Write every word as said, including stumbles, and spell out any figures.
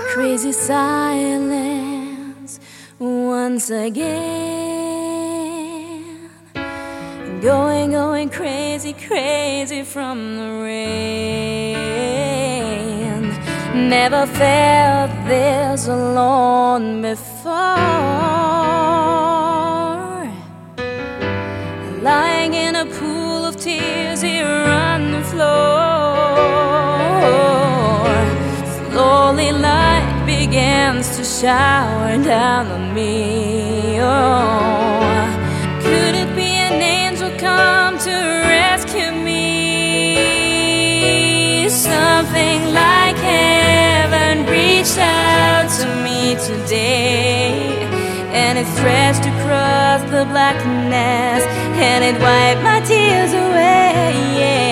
Crazy silence once again. Going, going crazy, crazy from the rain. Never felt this alone before. Lying in a pool of tears here on the floor. Slowly light begins to shower down on me. Oh, could it be an angel come to rescue me? Something like heaven reached out to me today, and it stretched across the blackness, and it wiped my tears away.